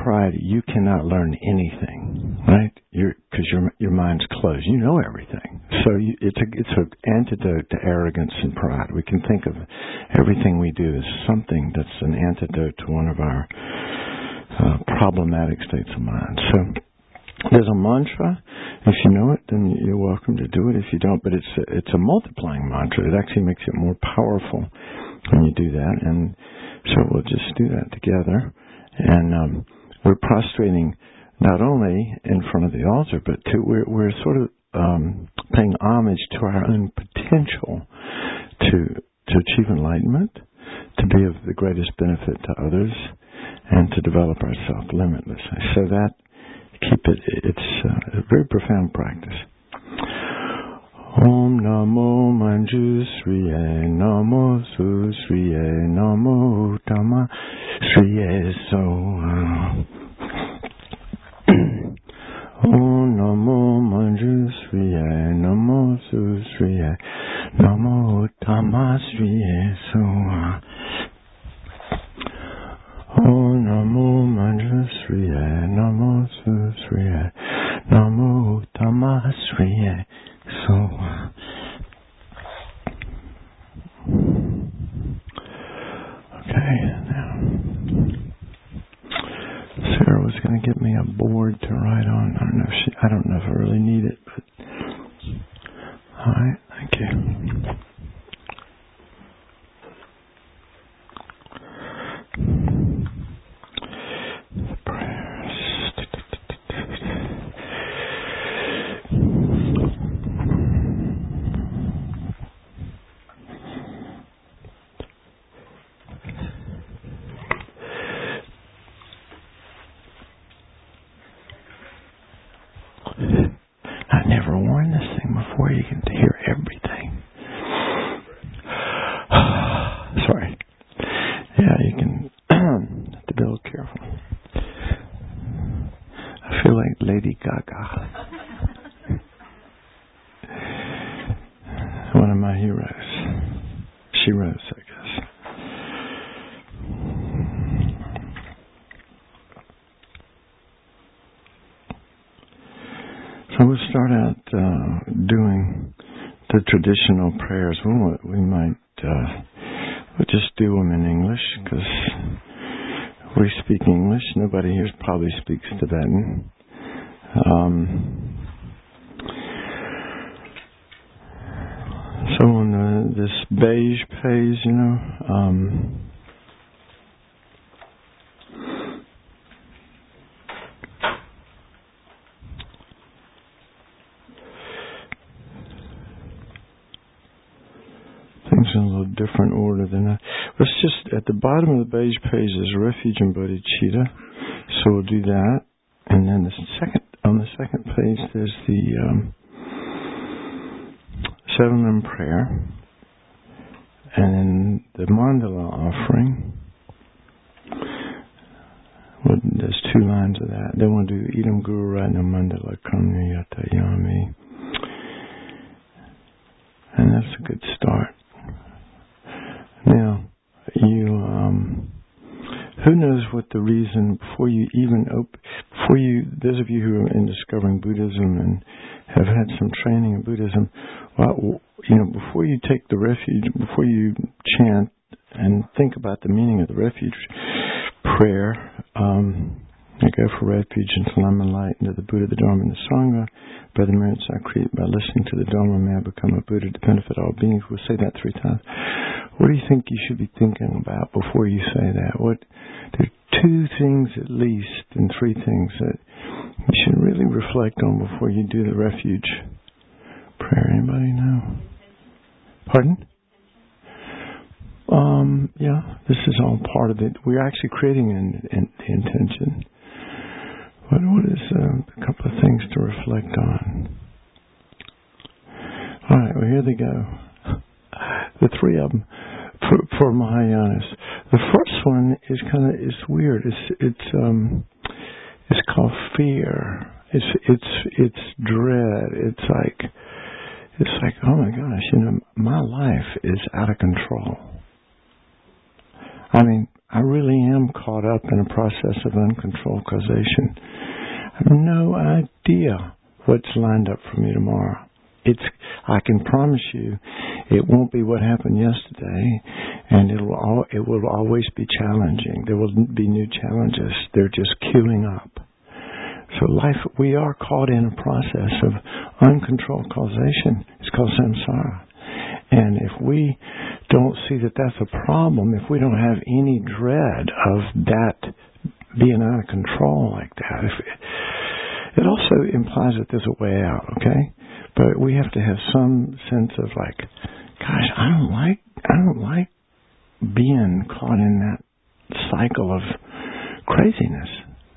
pride, you cannot learn anything, right? Because your mind's closed. You know everything. So it's an antidote to arrogance and pride. We can think of everything we do as something that's an antidote to one of our problematic states of mind. So there's a mantra. If you know it, then you're welcome to do it. If you don't, but it's a multiplying mantra. It actually makes it more powerful when you do that. And so we'll just do that together. And we're prostrating not only in front of the altar, but we're sort of paying homage to our own potential to achieve enlightenment, to be of the greatest benefit to others, and to develop ourselves limitlessly. So that it's a very profound practice. Om Namo Manjushriye Namo Susriye Namo Dhamma Shriye Soha. Om Namo Manjushriye Namo Susriye Namo Dhamma Shriye Soha. Om Namo Manjushriye Namo Susriye Namo Dhamma Shriye Soha. Okay, now Sarah was going to give me a board to write on. I don't know if I really need it, but all right, thank you. I've never worn this thing before. You can hear everything. Sorry. Yeah, you can have to be a little careful. I feel like Lady Gaga. One of my heroes. She rose, I guess. So we'll start out doing the traditional prayers. We might we'll just do them in English because we speak English. Nobody here probably speaks Tibetan. So on this beige page, things in a little different order than that. Let's just, at the bottom of the beige page is refuge and bodhicitta. So we'll do that. And then on the second page there's the seven limb prayer. And then the mandala offering. Well, there's 2 lines of that. Then we'll do Idam Guru Ratna Mandala Kamya Yata Yami. And that's a good start. Now, who knows what the reason, those of you who are in discovering Buddhism and have had some training in Buddhism, before you take the refuge, before you chant and think about the meaning of the refuge prayer, I go for refuge until I'm enlightened to the Buddha, the Dharma, and the Sangha. By the merits I create, by listening to the Dharma, may I become a Buddha to benefit all beings. We'll say that 3 times. What do you think you should be thinking about before you say that? There are 2 things at least, and 3 things that you should really reflect on before you do the refuge prayer. Anybody know? Pardon? Yeah, this is all part of it. We're actually creating the intention. What is a couple of things to reflect on? All right, well, here they go. The 3 of them for Mahayanas. The first one is weird. It's called fear. It's dread. It's like oh my gosh, my life is out of control. I mean, I really am caught up in a process of uncontrolled causation. I have no idea what's lined up for me tomorrow. I can promise you, it won't be what happened yesterday, and it will always be challenging. There will be new challenges. They're just queuing up. So life, we are caught in a process of uncontrolled causation. It's called samsara. And if we don't see that that's a problem, if we don't have any dread of that being out of control like that, it also implies that there's a way out, okay? But we have to have some sense of like, gosh, I don't like being caught in that cycle of craziness,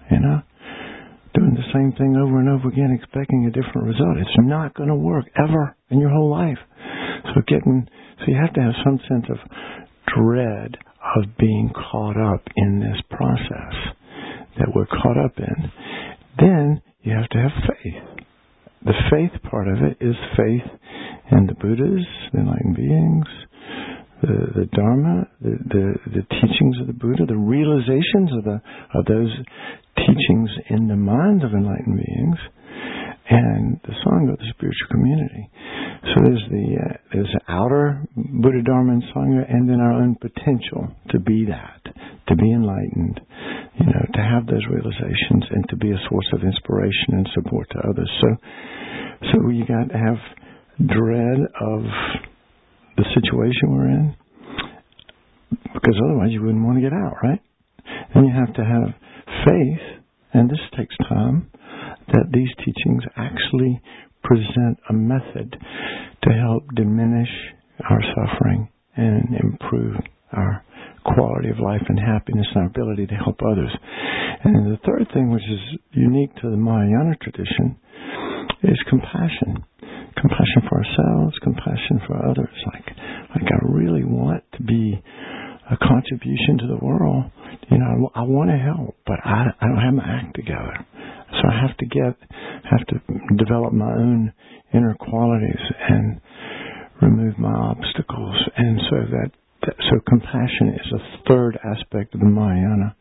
doing the same thing over and over again, expecting a different result. It's not going to work ever in your whole life. So you have to have some sense of dread of being caught up in this process that we're caught up in. Then you have to have faith. The faith part of it is faith in the Buddhas, the enlightened beings, the Dharma, the teachings of the Buddha, the realizations of those teachings in the minds of enlightened beings, and the Sangha, the spiritual community. So there's the outer Buddha, Dharma, and Sangha, and then our own potential to be that, to be enlightened, to have those realizations, and to be a source of inspiration and support to others. So you got to have dread of the situation we're in, because otherwise you wouldn't want to get out, right? And you have to have faith, and this takes time, that these teachings actually present a method to help diminish our suffering and improve our quality of life and happiness and our ability to help others. And the third thing, which is unique to the Mahayana tradition, is compassion. Compassion for ourselves, compassion for others. Like I really want to be a contribution to the world. I want to help, but I don't have my act together. So I have to develop my own inner qualities and remove my obstacles. And so compassion is a third aspect of the Mahayana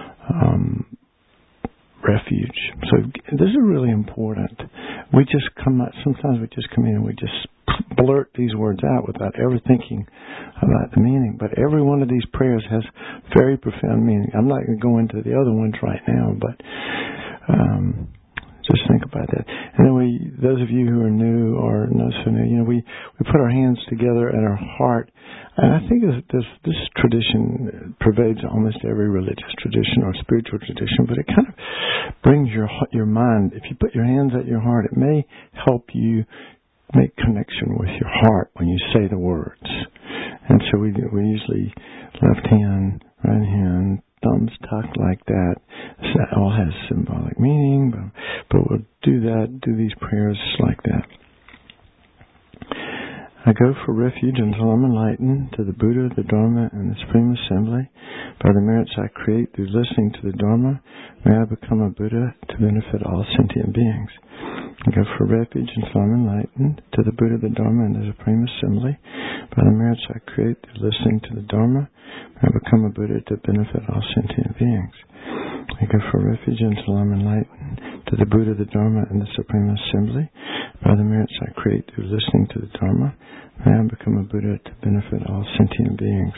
refuge. So this is really important. Sometimes we just come in and we just blurt these words out without ever thinking about the meaning. But every one of these prayers has very profound meaning. I'm not going to go into the other ones right now, but just think about that. And then those of you who are new or not so new, we put our hands together at our heart. And I think this tradition pervades almost every religious tradition or spiritual tradition, but it kind of brings your mind. If you put your hands at your heart, it may help you make connection with your heart when you say the words. And so we usually left hand, right hand, thumbs tucked like that. So that all has symbolic meaning, but we'll do these prayers like that. I go for refuge until I'm enlightened to the Buddha, the Dharma, and the Supreme Assembly. By the merits I create through listening to the Dharma, may I become a Buddha to benefit all sentient beings. I go for refuge until I'm enlightened to the Buddha, the Dharma, and the Supreme Assembly. By the merits I create through listening to the Dharma, may I become a Buddha to benefit all sentient beings. I go for refuge until I'm enlightened to the Buddha, the Dharma, and the Supreme Assembly. By the merits I create through listening to the Dharma, may I become a Buddha to benefit all sentient beings.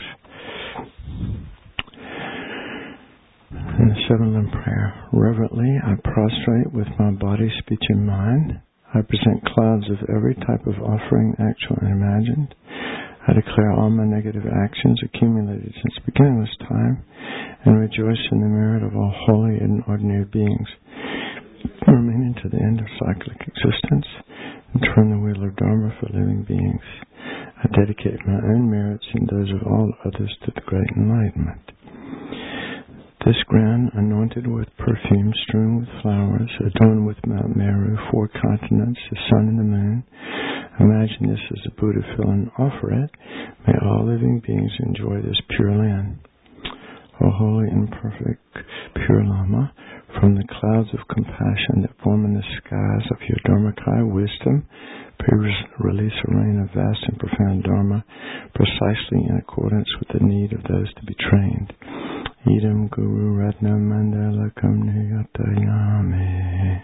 In the seven-limb prayer, reverently I prostrate with my body, speech, and mind. I present clouds of every type of offering, actual and imagined. I declare all my negative actions accumulated since beginningless time, and rejoice in the merit of all holy and ordinary beings, remaining to the end of cyclic existence, and turn the wheel of Dharma for living beings. I dedicate my own merits and those of all others to the great enlightenment. This ground, anointed with perfume, strewn with flowers, adorned with Mount Meru, 4 continents, the sun and the moon. Imagine this as a Buddha fill and offer it. May all living beings enjoy this pure land. O holy and perfect pure Lama, from the clouds of compassion that form in the skies of your Dharmakaya wisdom, pray release a rain of vast and profound Dharma, precisely in accordance with the need of those to be trained. Idam Guru Ratna Mandala Kamniyatayame.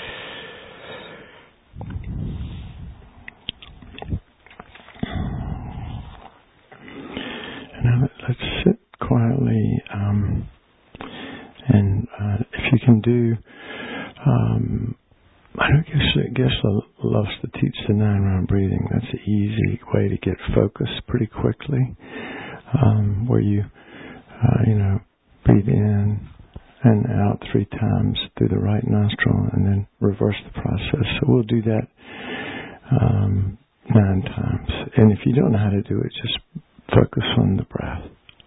Now let's sit quietly, and if you can do, I guess loves to teach the 9-round breathing. That's an easy way to get focused pretty quickly, where you, breathe in and out 3 times through the right nostril, and then reverse the process. So we'll do that 9 times. And if you don't know how to do it, just focus on the breath.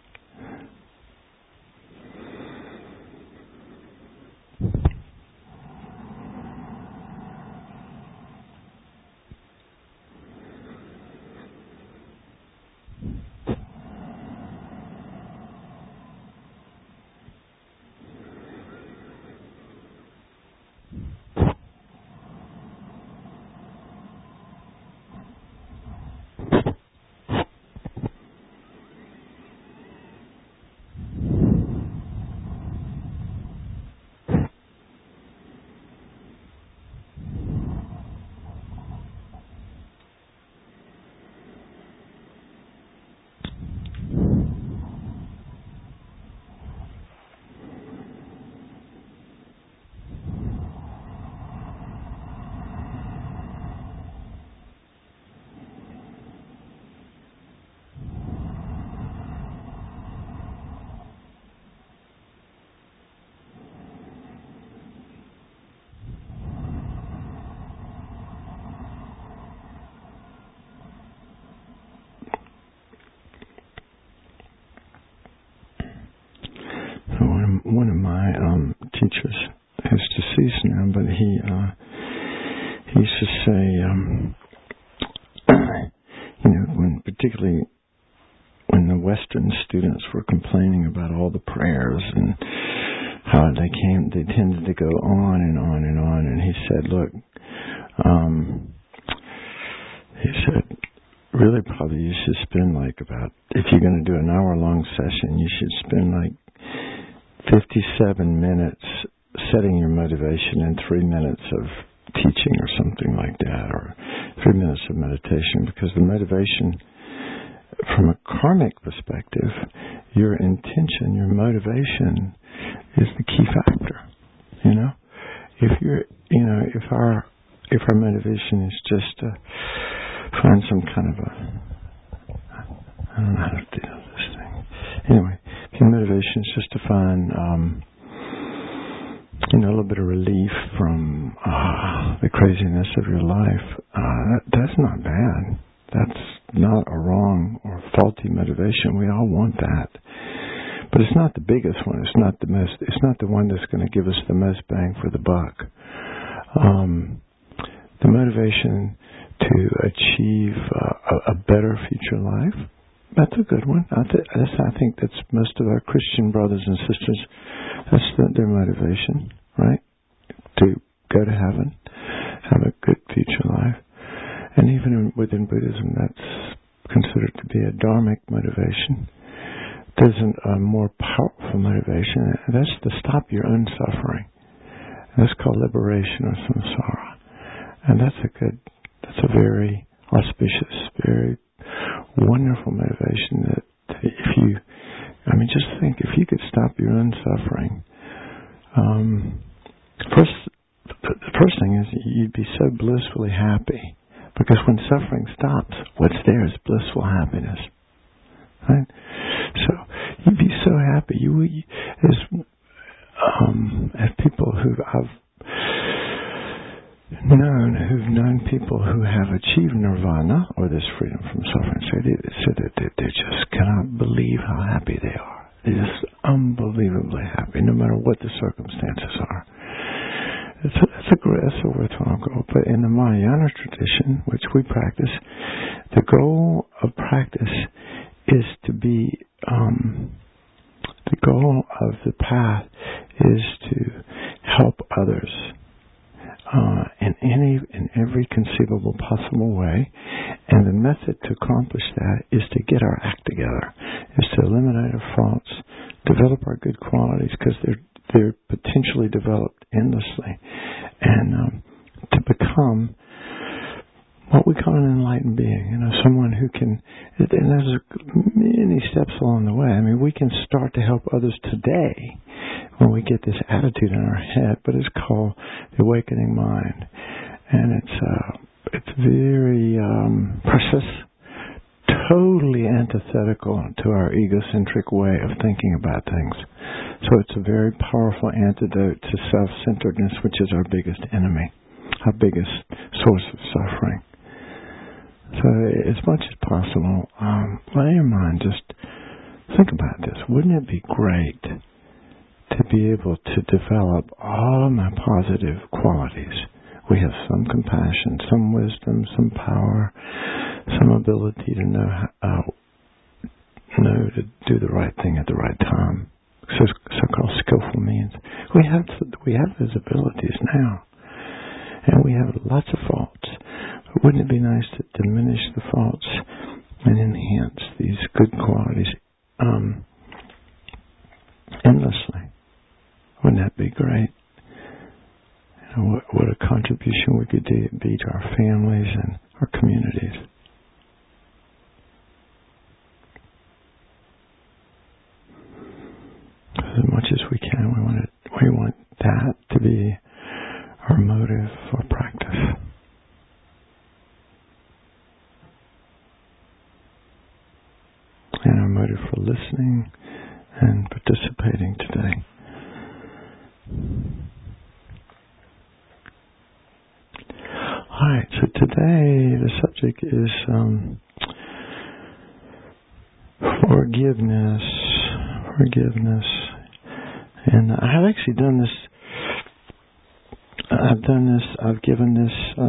One of my teachers is deceased now, but he used to say, particularly when the Western students were complaining about all the prayers and how they tended to go on and on and on, and he said, look, really probably you should spend if you're going to do an hour-long session, you should spend 57 minutes setting your motivation and 3 minutes of teaching or something like that, or 3 minutes of meditation, because the motivation, from a karmic perspective, your intention, your motivation is the key factor. If our motivation is just to find some kind of I don't know how to do this thing. Anyway, if your motivation is just to find, a little bit of relief from the craziness of your life, that's not bad. That's not a wrong or faulty motivation. We all want that. But it's not the biggest one. It's not the one that's going to give us the most bang for the buck. The motivation to achieve a better future life, that's a good one. I think that's most of our Christian brothers and sisters, that's their motivation, right? To go to heaven, have a good future life. And even within Buddhism, that's considered to be a dharmic motivation. There's a more powerful motivation, and that's to stop your own suffering. That's called liberation or samsara. And that's a very auspicious, very wonderful motivation that just think, if you could stop your own suffering, the first thing is you'd be so blissfully happy, because when suffering stops, what's there is blissful happiness, right? So you'd be so happy. As people who've known people who have achieved nirvana, or this freedom from suffering, say that they just cannot believe how happy they are. They're just unbelievably happy, no matter what the circumstances are. That's a worthwhile goal. But in the Mahayana tradition, which we practice, the goal of practice is to be, the goal of the path is to help others in every conceivable possible way, and the method to accomplish that is to get our act together, is to eliminate our faults, develop our good qualities, because they're potentially developed endlessly, and to become what we call an enlightened being, someone who can, and there's many steps along the way. I mean, we can start to help others today when we get this attitude in our head, but it's called the awakening mind, and it's very precious, totally antithetical to our egocentric way of thinking about things. So it's a very powerful antidote to self-centeredness, which is our biggest enemy, our biggest source of suffering. So as much as possible, let your mind just think about this. Wouldn't it be great to be able to develop all of my positive qualities? We have some compassion, some wisdom, some power, some ability to know to do the right thing at the right time. So-called skillful means. We have those abilities now, and we have lots of faults. But wouldn't it be nice to diminish the faults and enhance these good qualities endlessly? Wouldn't that be great? What a contribution we could be to our families and our communities. As much as we can, we want that to be our motive for practice. And our motive for listening and participating today. Alright, so today the subject is forgiveness. And I have actually done this. I've given this.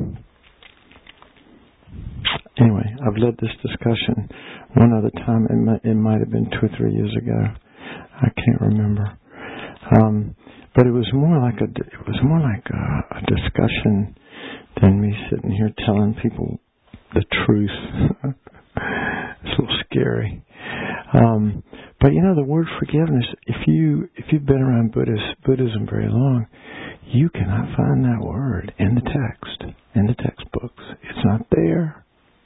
Anyway, I've led this discussion one other time. It might have been 2 or 3 years ago. I can't remember. But it was more like a discussion than me sitting here telling people the truth. It's a little scary. But the word forgiveness, if you've been around Buddhism very long, you cannot find that word in the text, in the textbooks. It's not there.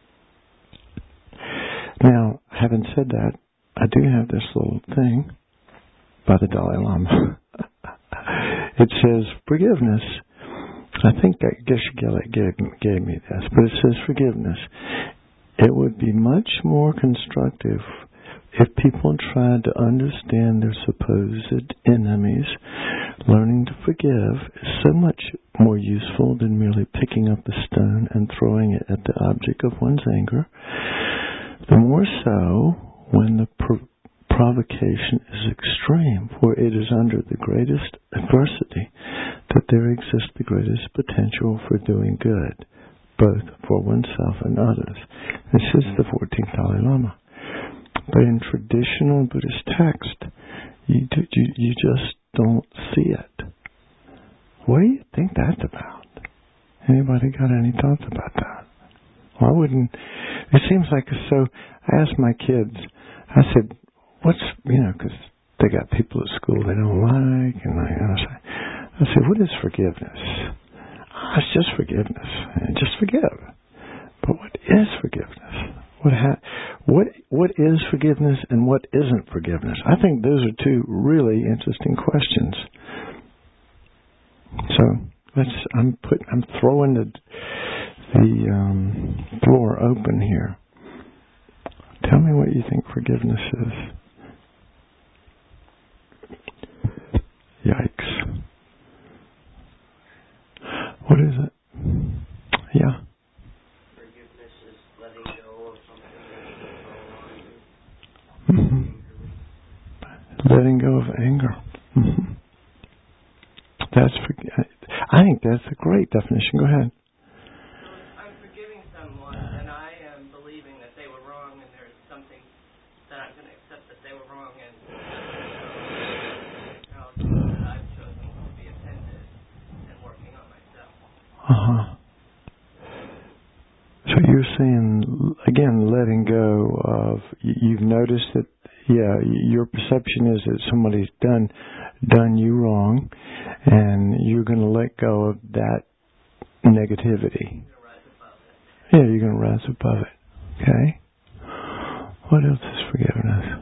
Now, having said that, I do have this little thing by the Dalai Lama. It says forgiveness. I guess gave me this, but it says forgiveness. It would be much more constructive if people tried to understand their supposed enemies. Learning to forgive is so much more useful than merely picking up a stone and throwing it at the object of one's anger. The more so when the provocation is extreme, for it is under the greatest adversity that there exists the greatest potential for doing good, both for oneself and others. This is the 14th Dalai Lama. But in traditional Buddhist text, you just don't see it. What do you think that's about? Anybody got any thoughts about that? Why wouldn't... It seems like so... I asked my kids, I said, because they got people at school they don't like, and I said, what is forgiveness? It's just forgiveness. Just forgive. But what is forgiveness? What is forgiveness and what isn't forgiveness? I think those are two really interesting questions. So I'm throwing the floor open here. Tell me what you think forgiveness is. Yikes. What is it? Yeah. Forgiveness is letting go of something that's going on. Letting go of anger. I think that's a great definition. Go ahead. I'm forgiving someone, and I am believing that they were wrong, and there's something that I'm going to accept that they were wrong, and that I've chosen to be attentive and working on myself. So you're saying, again, letting go of, you've noticed that your perception is that somebody's done you wrong, and you're going to let go of that negativity. Yeah, you're going to rise above it. Okay? What else is forgiveness?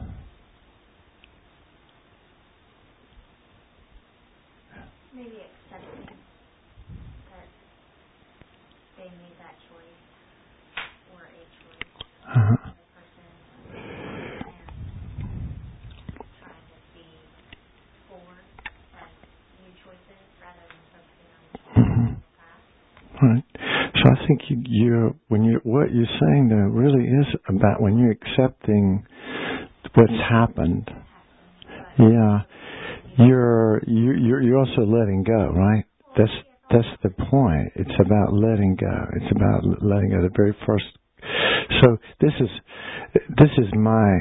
Maybe accepting that they made that choice or a choice. The person and trying to see forward as new choices rather than focusing on the past. Right. So I think what you're saying there really is about when you're accepting what's happened. Yeah. You're also letting go, right? That's the point. It's about letting go. It's about letting go. The very first. So this is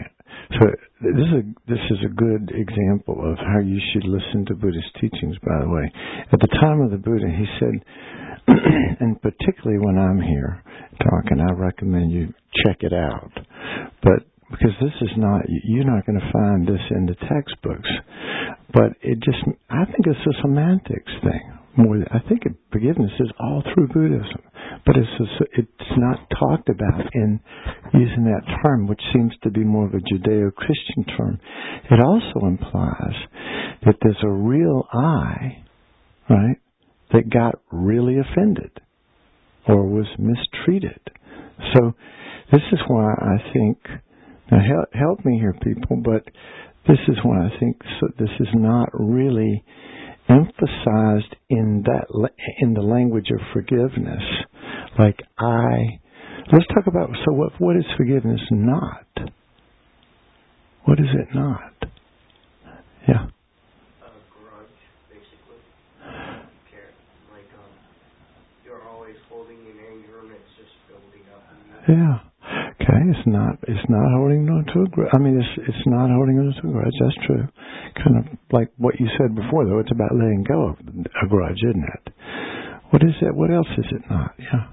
a good example of how you should listen to Buddhist teachings. By the way, at the time of the Buddha, he said, and particularly when I'm here talking, I recommend you check it out. But because you're not going to find this in the textbooks. But I think it's a semantics thing. I think forgiveness is all through Buddhism. But it's not talked about in using that term, which seems to be more of a Judeo-Christian term. It also implies that there's a real I, right, that got really offended or was mistreated. So this is why I think, now help me here, people, but this is why I think this is not really emphasized in the language of forgiveness. Like let's talk about, so what is forgiveness not? What is it not? Yeah. Grudge, basically. Care. Like, you're always holding in anger and it's just building up. Yeah. Okay, it's not holding on to a grudge. I mean, it's not holding on to a grudge. That's true. Kind of like what you said before, though. It's about letting go of a grudge, isn't it? What is it? What else is it not? Yeah.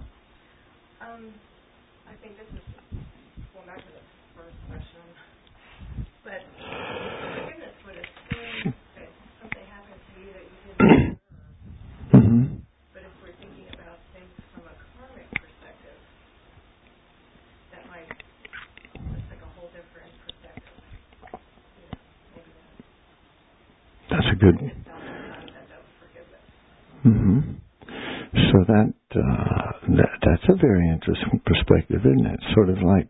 I think this is going back to the first question, but forgiveness would assume that something happened to you that you didn't deserve. Mm-hmm. But if we're thinking about things from a karmic perspective, that might looks like a whole different perspective. Maybe that's a good. Mm-hmm. So that's a very interesting perspective, isn't it? Sort of like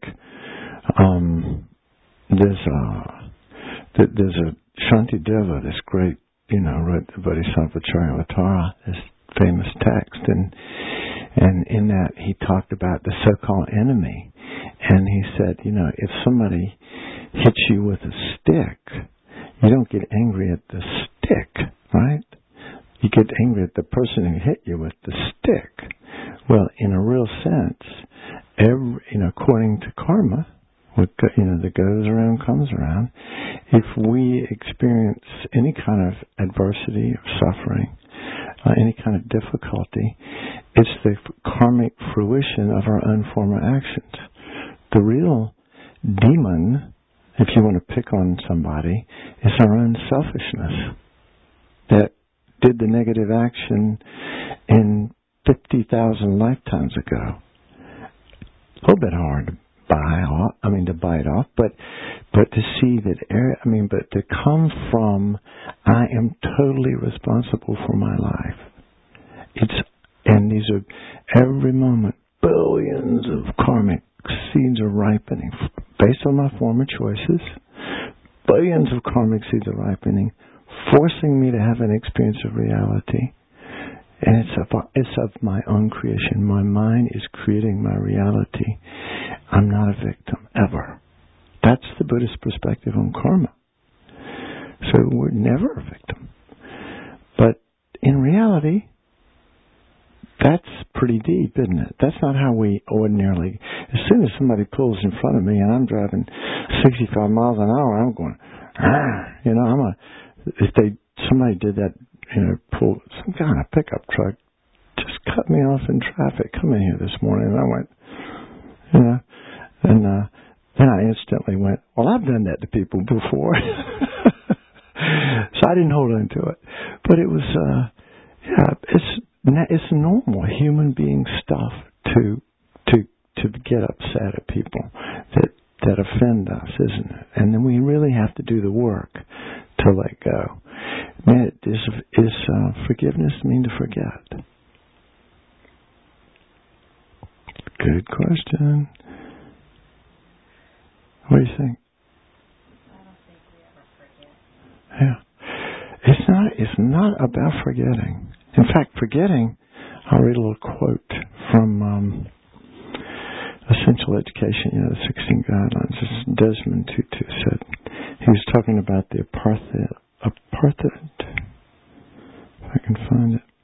there's a Shantideva, this great, wrote the Bodhisattva Charyavatara, this famous text, and in that he talked about the so-called enemy, and he said, if somebody hits you with a stick, you don't get angry at the stick, right? You get angry at the person who hit you with the stick. Well, in a real sense, according to karma, what that goes around comes around. If we experience any kind of adversity or suffering, any kind of difficulty, it's the karmic fruition of our own former actions. The real demon, if you want to pick on somebody, is our own selfishness that did the negative action in 50,000 lifetimes ago. A little bit hard to bite off, but to see that, but to come from, I am totally responsible for my life. And these are, every moment, billions of karmic seeds are ripening based on my former choices. Billions of karmic seeds are ripening, forcing me to have an experience of reality. And it's of my own creation. My mind is creating my reality. I'm not a victim, ever. That's the Buddhist perspective on karma. So we're never a victim. But in reality, that's pretty deep, isn't it? That's not how we ordinarily... As soon as somebody pulls in front of me and I'm driving 65 miles an hour, I'm going... somebody did that, pull some kind of pickup truck, just cut me off in traffic, come in here this morning, and I went, Then I instantly went, well, I've done that to people before. So I didn't hold on to it. But it was, it's normal human being stuff to get upset at people that offend us, isn't it? And then we really have to do the work to let go. Man, is forgiveness mean to forget? Good question. What do you think? I don't think we ever forget. Yeah. It's not about forgetting. In fact, forgetting, I'll read a little quote from Essential Education, the 16 Guidelines. This is Desmond Tutu said. He was talking about the apartheid. If I can find it.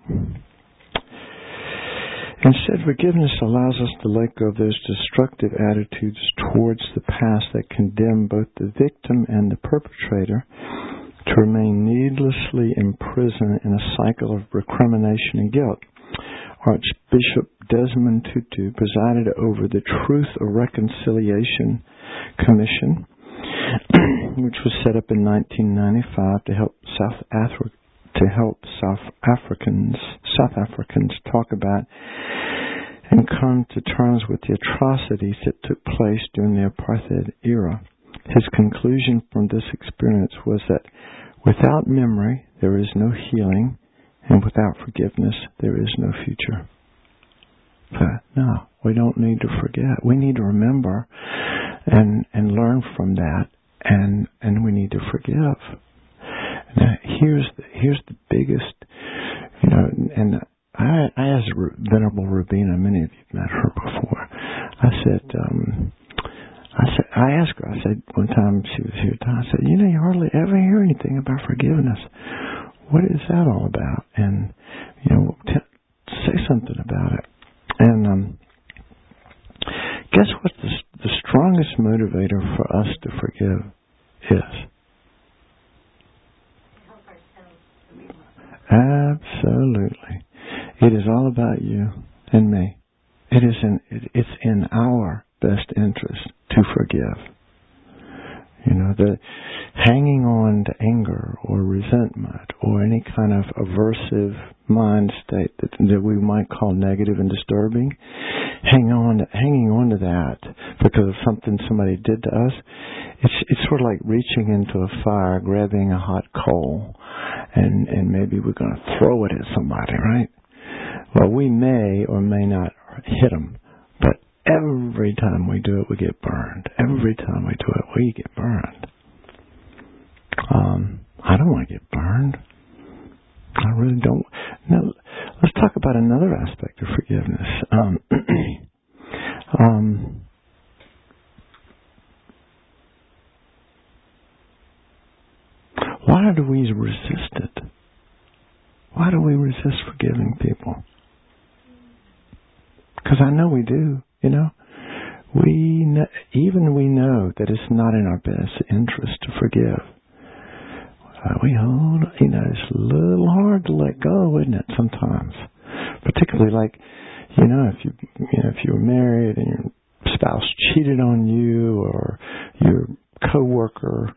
Instead, forgiveness allows us to let go of those destructive attitudes towards the past that condemn both the victim and the perpetrator to remain needlessly imprisoned in a cycle of recrimination and guilt. Archbishop Desmond Tutu presided over the Truth of Reconciliation Commission, which was set up in 1995 to help South Africans talk about and come to terms with the atrocities that took place during the apartheid era. His conclusion from this experience was that without memory, there is no healing, and without forgiveness, there is no future. But no, we don't need to forget. We need to remember and learn from that, and we need to forgive. Now, here's the biggest, and I asked Venerable Rubina, many of you have met her before. I asked her, I said, one time she was here, I said, you hardly ever hear anything about forgiveness. What is that all about? And, say something about it. And guess what the strongest motivator for us to forgive is? Absolutely. It is all about you and me. It's in our best interest to forgive. The hanging on to anger or resentment or any kind of aversive mind state that we might call negative and disturbing, hanging on to that because of something somebody did to us, it's sort of like reaching into a fire, grabbing a hot coal, and maybe we're going to throw it at somebody, right? Well, we may or may not hit them, but every time we do it, we get burned. Every time we do it, we get burned. I don't want to get burned. I really don't. Now, let's talk about another aspect of forgiveness. Why do we resist it? Why do we resist forgiving people? Because I know we do, We know that it's not in our best interest to forgive. We hold, it's a little hard to let go, isn't it, sometimes? Particularly if you were married and your spouse cheated on you, or your coworker,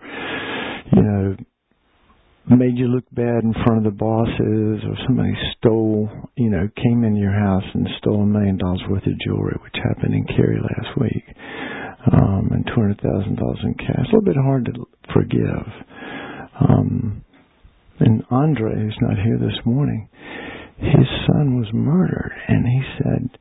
made you look bad in front of the bosses, or somebody came in your house and stole $1 million worth of jewelry, which happened in Cary last week, and $200,000 in cash. A little bit hard to forgive. And Andre, who's not here this morning, his son was murdered, and he said,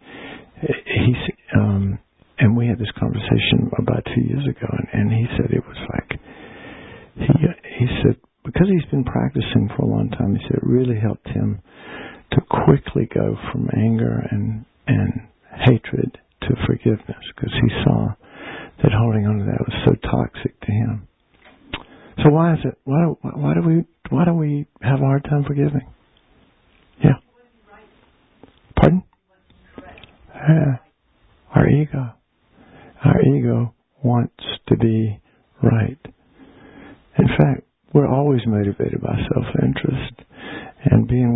and we had this conversation about 2 years ago, and he said it was like, he said, because he's been practicing for a long time, he said it really helped him to quickly go from anger and hatred to forgiveness, because he saw that holding on to that was so toxic to him. So why is it? Why do we have a hard time forgiving? Yeah. Pardon? Our ego wants to be right. In fact, we're always motivated by self-interest, and being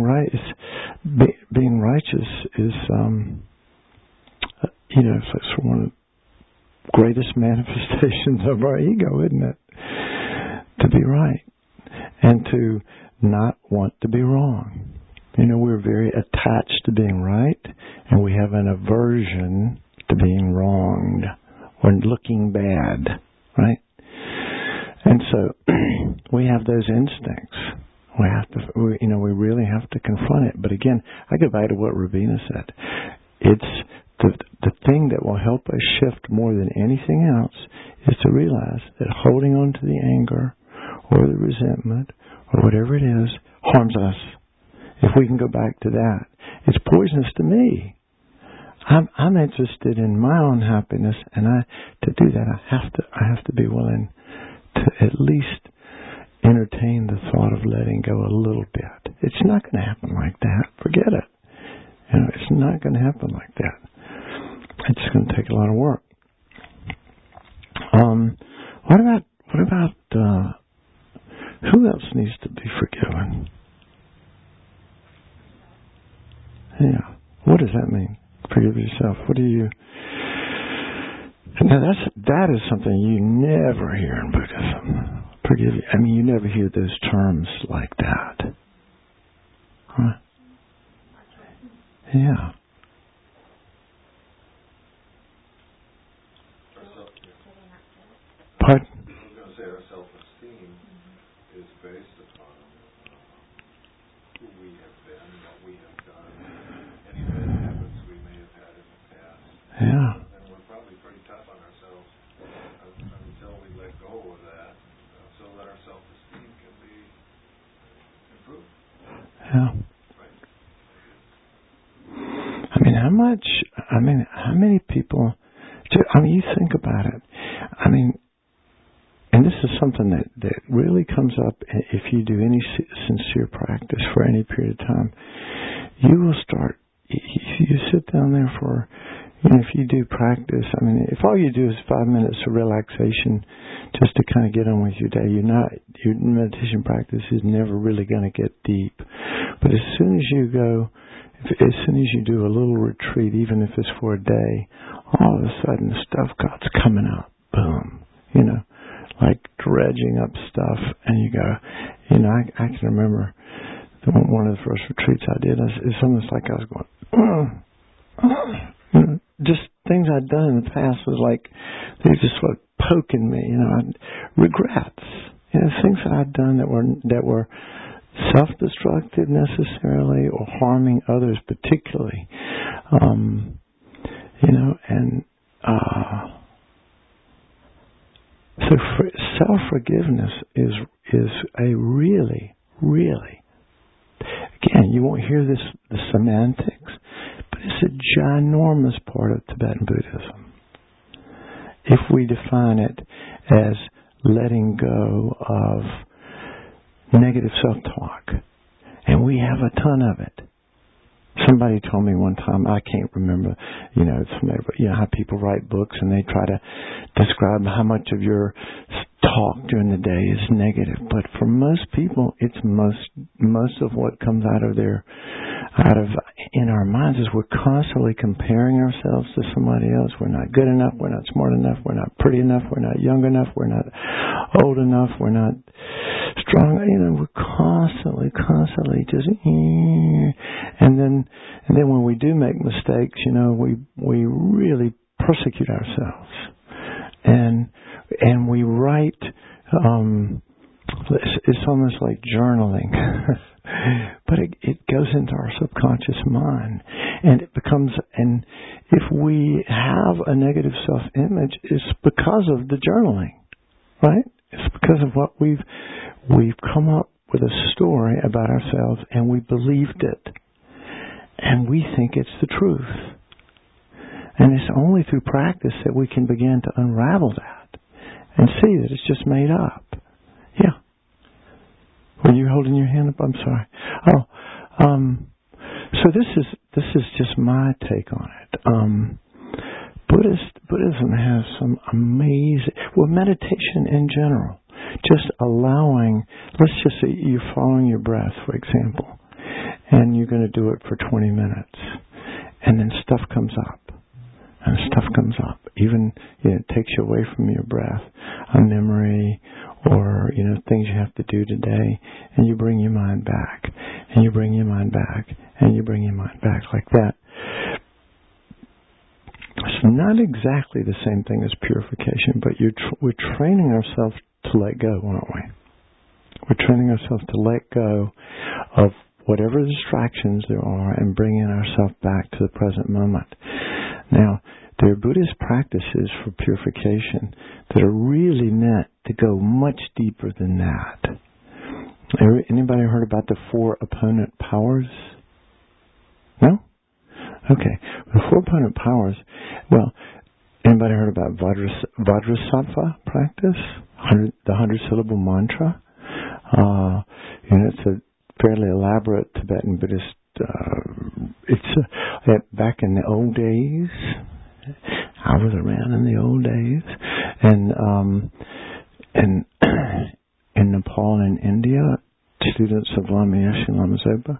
righteous is, it's one of greatest manifestations of our ego, isn't it? To be right. And to not want to be wrong. We're very attached to being right, and we have an aversion to being wronged or looking bad, right? And so we have those instincts. We really have to confront it. But again, I go back to what Robina said. It's the thing that will help us shift more than anything else is to realize that holding on to the anger or the resentment or whatever it is harms us. If we can go back to that, it's poisonous to me. I'm interested in my own happiness, and to do that, I have to be willing to at least entertain the thought of letting go a little bit. It's not going to happen like that. Forget it. It's not going to happen like that. It's going to take a lot of work. What about who else needs to be forgiven? Yeah. What does that mean? Forgive yourself. What do you... Now that is something you never hear in Buddhism. Forgive you. I mean, you never hear those terms like that. Huh? Yeah. Pardon? I was going to say our self-esteem is based upon who we have been, what we have done, any bad habits we may have had in the past. Yeah. And we're probably pretty tough on ourselves until we let go of that, so that our self-esteem can be improved. Yeah. Right. How many people... you think about it. And this is something that really comes up if you do any sincere practice for any period of time. You will start, you sit down there for, if you do practice, if all you do is 5 minutes of relaxation just to kind of get on with your day, your meditation practice is never really going to get deep. But as soon as you do a little retreat, even if it's for a day, all of a sudden stuff starts coming up. Boom. Like dredging up stuff, and you go, I can remember one of the first retreats I did, it's almost like I was going, just things I'd done in the past was like, they were just sort of poking me, regrets, things that I'd done that were self-destructive necessarily, or harming others particularly, so self-forgiveness is a really, really, again, you won't hear the semantics, but it's a ginormous part of Tibetan Buddhism. If we define it as letting go of negative self-talk, and we have a ton of it. Somebody told me one time, I can't remember, how people write books and they try to describe how much of your talk during the day is negative. But for most people, it's most of what comes out of in our minds is we're constantly comparing ourselves to somebody else. We're not good enough. We're not smart enough. We're not pretty enough. We're not young enough. We're not old enough. We're not strong. We're constantly just, and then when we do make mistakes, we really persecute ourselves, and we write. It's almost like journaling, but it goes into our subconscious mind, and it becomes. And if we have a negative self-image, it's because of the journaling, right? It's because of what we've come up with a story about ourselves, and we believed it, and we think it's the truth. And it's only through practice that we can begin to unravel that and see that it's just made up. Yeah. Were you holding your hand up? I'm sorry. So this is just my take on it. Buddhism has some amazing, meditation in general, just allowing, let's just say you're following your breath, for example, and you're going to do it for 20 minutes, and then stuff comes up. and stuff comes up. Even, it takes you away from your breath, a memory, or, things you have to do today, and you bring your mind back, and you bring your mind back, and you bring your mind back like that. It's not exactly the same thing as purification, but we're training ourselves to let go, aren't we? We're training ourselves to let go of whatever distractions there are and bringing ourselves back to the present moment. Now, there are Buddhist practices for purification that are really meant to go much deeper than that. Anybody heard about the 4 opponent powers? No? Okay. The 4 opponent powers, anybody heard about Vajrasattva practice? The 100-syllable mantra? It's a fairly elaborate Tibetan Buddhist. Back in the old days, I was around in the old days, and in Nepal and India, students of Lama Yeshe and Lama Zopa,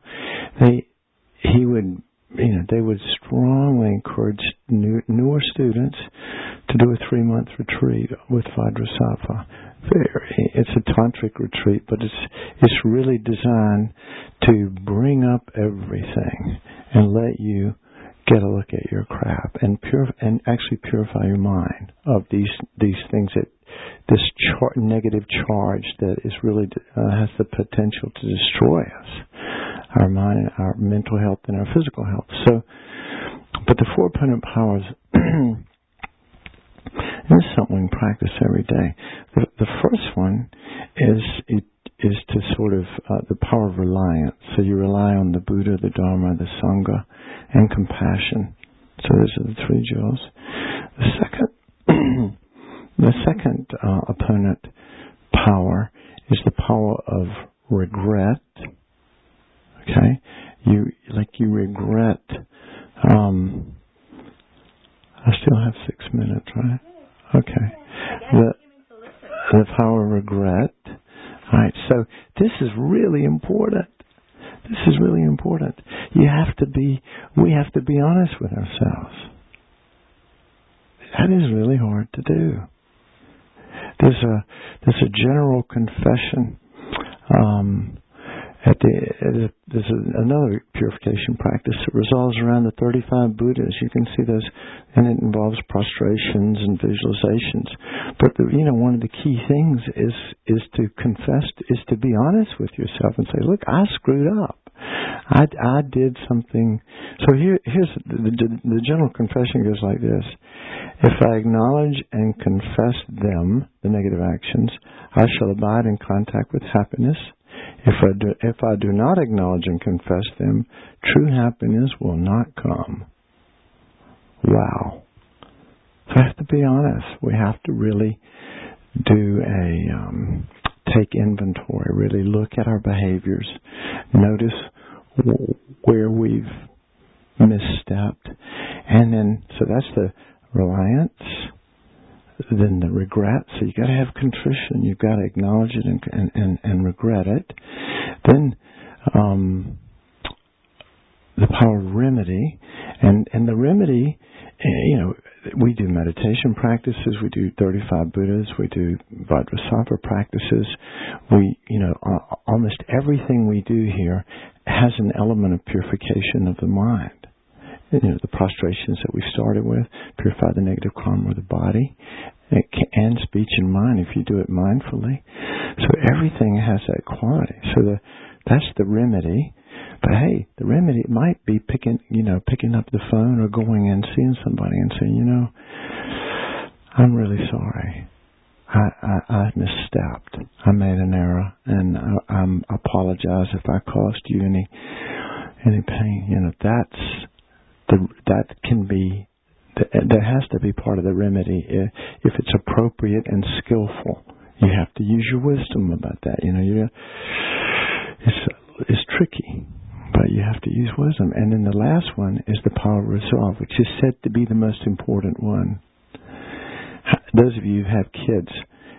they would strongly encourage newer students to do a 3-month retreat with Vajrasattva. It's a tantric retreat, but it's really designed to bring up everything and let you get a look at your crap and actually purify your mind of these things that this negative charge that is really has the potential to destroy us, our mind, our mental health, and our physical health. So, but the 4 opponent powers. This is something we can practice every day. The first one is to sort of the power of reliance. So you rely on the Buddha, the Dharma, the Sangha, and compassion. So those are the 3 jewels. The second opponent power is the power of regret. Okay, you regret. I still have 6 minutes, right? Okay. The power of regret. All right, so this is really important. This is really important. We have to be honest with ourselves. That is really hard to do. There's a general confession. There's another purification practice that revolves around the 35 Buddhas. You can see those, and it involves prostrations and visualizations. But one of the key things is to confess, is to be honest with yourself and say, "Look, I screwed up. I did something." So here's the general confession goes like this: if I acknowledge and confess them, the negative actions, I shall abide in contact with happiness. If I do not acknowledge and confess them, true happiness will not come. Wow. So I have to be honest. We have to really do take inventory, really look at our behaviors, notice where we've misstepped, and then, so that's the reliance. Then the regret. So you got to have contrition. You've got to acknowledge it and regret it. Then the power of remedy, and the remedy. We do meditation practices. We do 35 Buddhas. We do Vajrasattva practices. Almost everything we do here has an element of purification of the mind. The prostrations that we started with, purify the negative karma of the body and speech and mind if you do it mindfully. So everything has that quality. So that's the remedy. But hey, the remedy might be picking up the phone or going and seeing somebody and saying, I'm really sorry. I misstepped. I made an error, and I apologize if I caused you any pain. That has to be part of the remedy. If it's appropriate and skillful, you have to use your wisdom about that. It's tricky, but you have to use wisdom. And then the last one is the power of resolve, which is said to be the most important one. Those of you who have kids,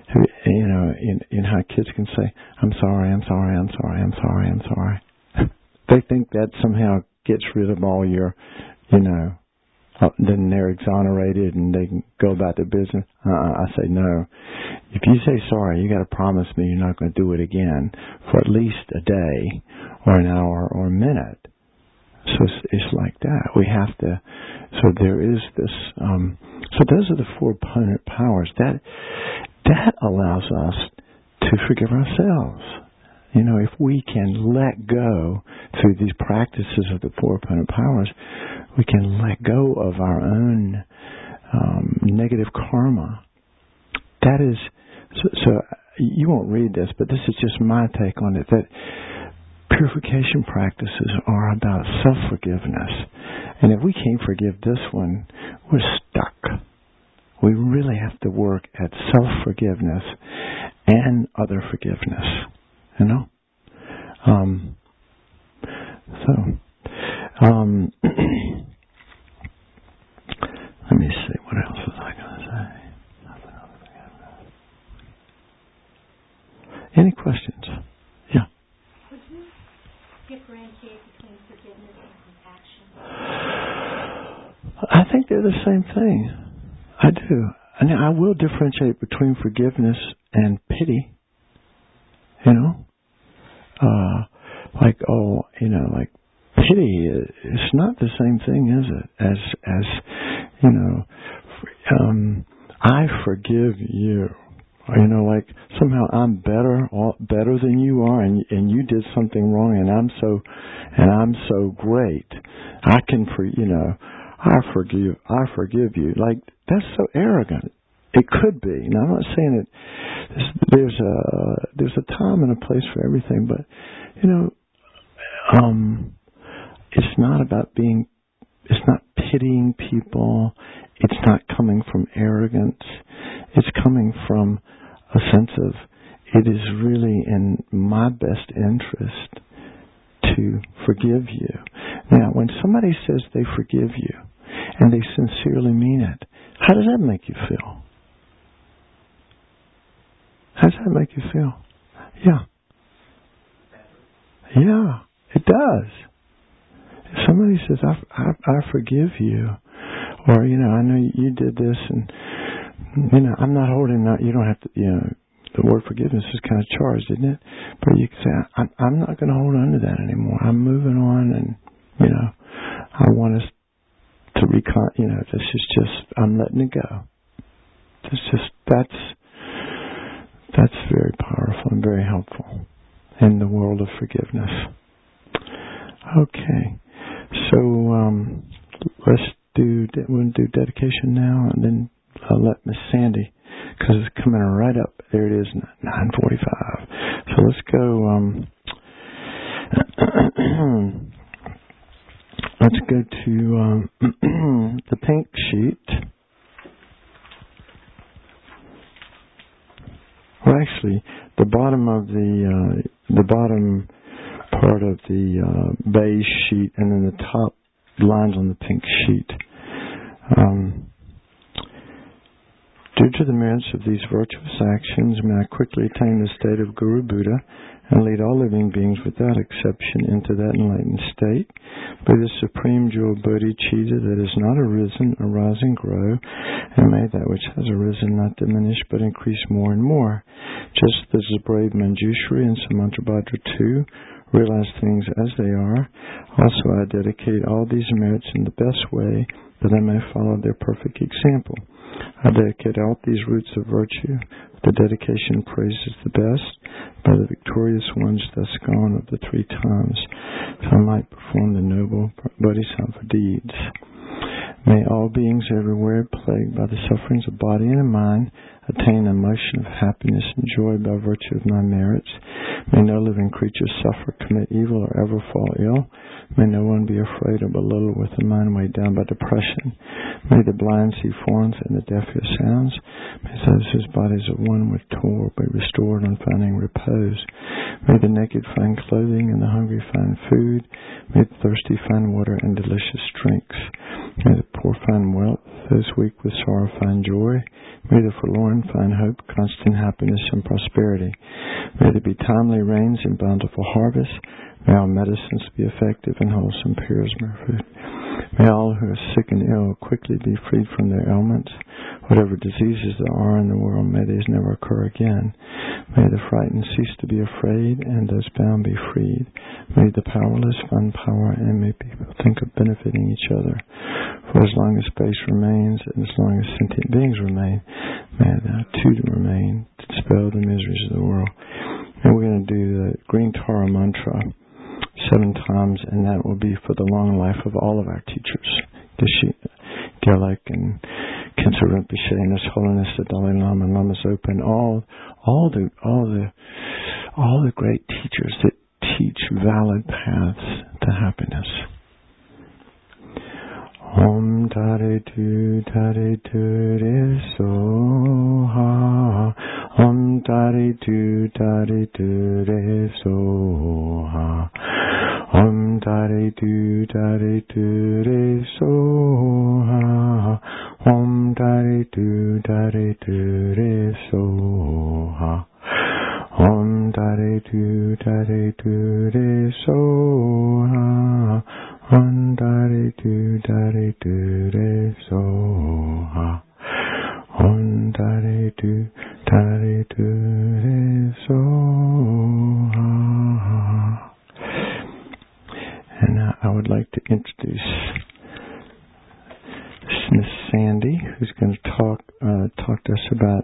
how kids can say, "I'm sorry, I'm sorry, I'm sorry, I'm sorry, I'm sorry." They think that somehow gets rid of all your, then they're exonerated and they can go about their business. I say no. If you say sorry, you got to promise me you're not going to do it again for at least a day or an hour or a minute. So it's like that. We have to. So there is this. So those are the four opponent powers. That allows us to forgive ourselves. You know, if we can let go through these practices of the four opponent powers, we can let go of our own negative karma. That is, so you won't read this, but this is just my take on it, that purification practices are about self-forgiveness. And if we can't forgive this one, we're stuck. We really have to work at self-forgiveness and other forgiveness. You know? Let me see, what else was I going to say? Any questions? Yeah. Would you differentiate between forgiveness and compassion? I think they're the same thing. I do. And I will differentiate between forgiveness and pity. You know? Like pity, it's not the same thing, is it? As you know, I forgive you. You know, like somehow I'm better than you are, and you did something wrong, and I'm so great. I forgive you. Like, that's so arrogant. It could be. Now, I'm not saying it. There's a time and a place for everything, but you know, it's not about being. It's not pitying people. It's not coming from arrogance. It's coming from a sense of it is really in my best interest to forgive you. Now, when somebody says they forgive you and they sincerely mean it, how does that make you feel? How does that make you feel? Yeah. Yeah, it does. If somebody says, I forgive you, or, you know, I know you did this, and, you know, I'm not holding that. You don't have to, you know, the word forgiveness is kind of charged, isn't it? But you can say, I'm not going to hold on to that anymore. I'm moving on, and, you know, I want us to you know, this is just, I'm letting it go. It's just, that's very powerful and very helpful in the world of forgiveness. Okay. So, we'll do dedication now, and then I'll let Miss Sandy, because it's coming right up. There it is, 9:45. So let's go. Let's go to the pink sheet. Well, actually, the bottom of the bottom part of the beige sheet, and then the top lines on the pink sheet. Due to the merits of these virtuous actions, may I quickly attain the state of Guru Buddha and lead all living beings without exception into that enlightened state. By the supreme jewel bodhicitta that has not arisen, arise and grow, and may that which has arisen not diminish but increase more and more. Just as the brave Manjushri and Samantabhadra too realize things as they are, also I dedicate all these merits in the best way that I may follow their perfect example. I dedicate all these roots of virtue. The dedication praises the best by the victorious ones thus gone of the 3 times, so I might perform the noble bodhisattva deeds. May all beings everywhere, plagued by the sufferings of body and mind, attain a motion of happiness and joy by virtue of my merits. May no living creature suffer, commit evil, or ever fall ill. May no one be afraid or belittled with a mind weighed down by depression. May the blind see forms and the deaf hear sounds. May those whose bodies are one with toil be restored on finding repose. May the naked find clothing and the hungry find food. May the thirsty find water and delicious drinks. May the poor find wealth, those weak with sorrow find joy. May the forlorn find hope, constant happiness, and prosperity. May there be timely rains and bountiful harvests. May all medicines be effective and wholesome pure as my food. May all who are sick and ill quickly be freed from their ailments. Whatever diseases there are in the world, may these never occur again. May the frightened cease to be afraid, and those bound be freed. May the powerless find power, and may people think of benefiting each other. For as long as space remains, and as long as sentient beings remain, may the two remain to dispel the miseries of the world. And we're going to do the Green Tara mantra 7 times, and that will be for the long life of all of our teachers. Geshe Gelek and Khensa Rinpoche and His Holiness the Dalai Lama, Lama Zopa, and all the great teachers that teach valid paths to happiness. Om Tare Tu Re Soha. Om Tare Tu Re Soha. Om Tare Tu Re Soha. Om Tare Tu Re Soha. Om Tare Tu Re Soha. Om Tare Tu Re Soha. Om Tare Tu Re Soha. And now I would like to introduce Miss Sandy, who's going to talk to us about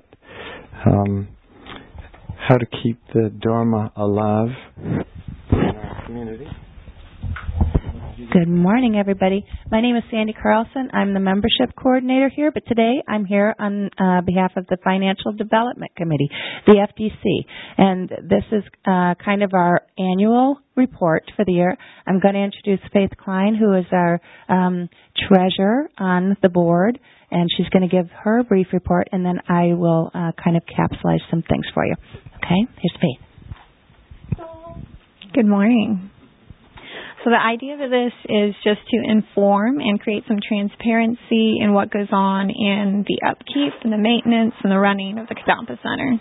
how to keep the Dharma alive in our community. Good morning, everybody. My name is Sandy Carlson. I'm the membership coordinator here, but today I'm here on behalf of the Financial Development Committee, the FDC. And this is kind of our annual report for the year. I'm going to introduce Faith Klein, who is our treasurer on the board, and she's going to give her a brief report, and then I will kind of capsulize some things for you. Okay? Here's Faith. Good morning. So the idea of this is just to inform and create some transparency in what goes on in the upkeep and the maintenance and the running of the Kadampa Center.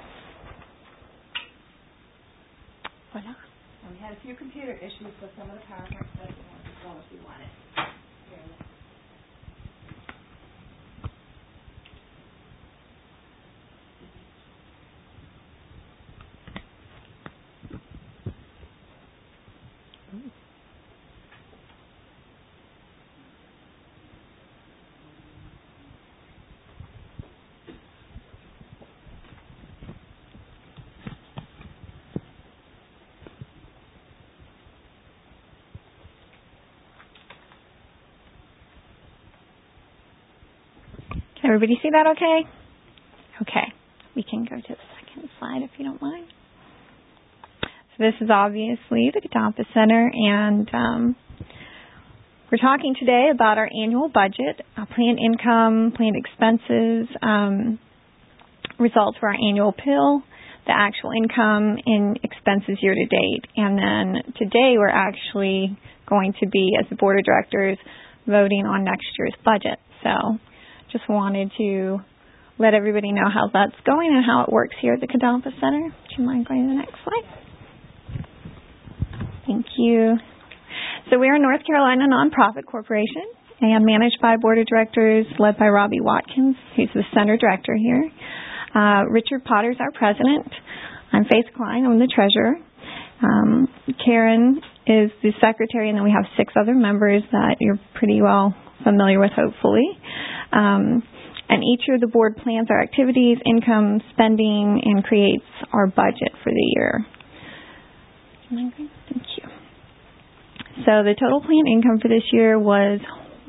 Voila. And we had a few computer issues with some of the PowerPoint slides as well if you want it. Can everybody see that okay? Okay. We can go to the second slide if you don't mind. So this is obviously the Kadampa Center, and we're talking today about our annual budget, planned income, planned expenses, results for our annual PIL, the actual income and expenses year to date. And then today we're actually going to be, as the board of directors, voting on next year's budget. So just wanted to let everybody know how that's going and how it works here at the Kadampa Center. Would you mind going to the next slide? Thank you. So we're a North Carolina nonprofit corporation and managed by a board of directors led by Robbie Watkins, who's the center director here. Richard Potter's our president. I'm Faith Klein. I'm the treasurer. Karen is the secretary, and then we have 6 other members that you're pretty well familiar with, hopefully. And each of the board plans our activities, income, spending, and creates our budget for the year. Thank you. So the total planned income for this year was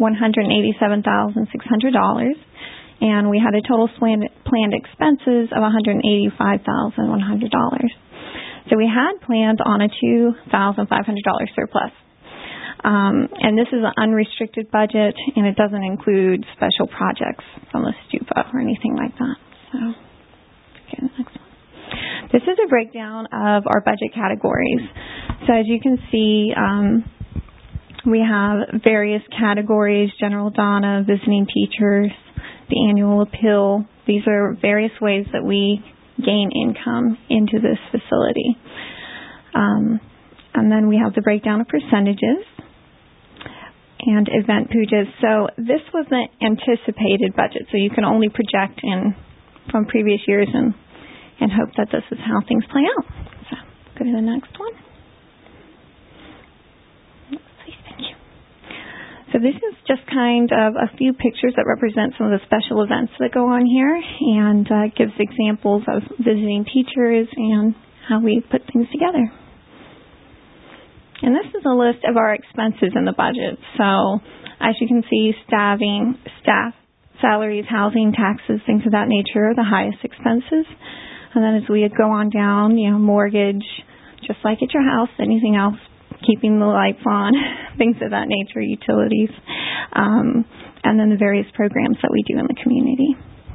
$187,600, and we had a total planned expenses of $185,100. So we had planned on a $2,500 surplus. And this is an unrestricted budget, and it doesn't include special projects from the stupa or anything like that. So, okay, the next one. This is a breakdown of our budget categories. So as you can see, we have various categories: general dana, visiting teachers, the annual appeal. These are various ways that we gain income into this facility. And then we have the breakdown of percentages. and event pujas. So this was an anticipated budget, so you can only project in from previous years and hope that this is how things play out. So go to the next one. Thank you. So this is just kind of a few pictures that represent some of the special events that go on here, and gives examples of visiting teachers and how we put things together. And this is a list of our expenses in the budget. So as you can see, staff, salaries, housing, taxes, things of that nature are the highest expenses. And then as we go on down, mortgage, just like at your house, anything else, keeping the lights on, things of that nature, utilities, and then the various programs that we do in the community.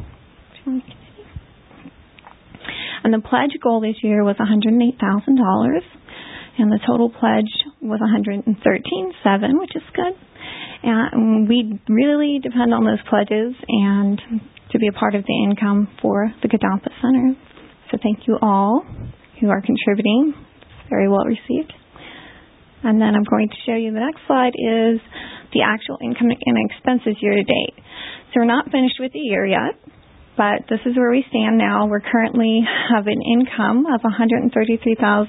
And the pledge goal this year was $108,000, and the total pledge was $113,700, which is good. And we really depend on those pledges and to be a part of the income for the Kadampa Center. So thank you all who are contributing. It's very well received. And then I'm going to show you the next slide is the actual income and expenses year to date. So we're not finished with the year yet, but this is where we stand now. We're currently have an income of $133,928.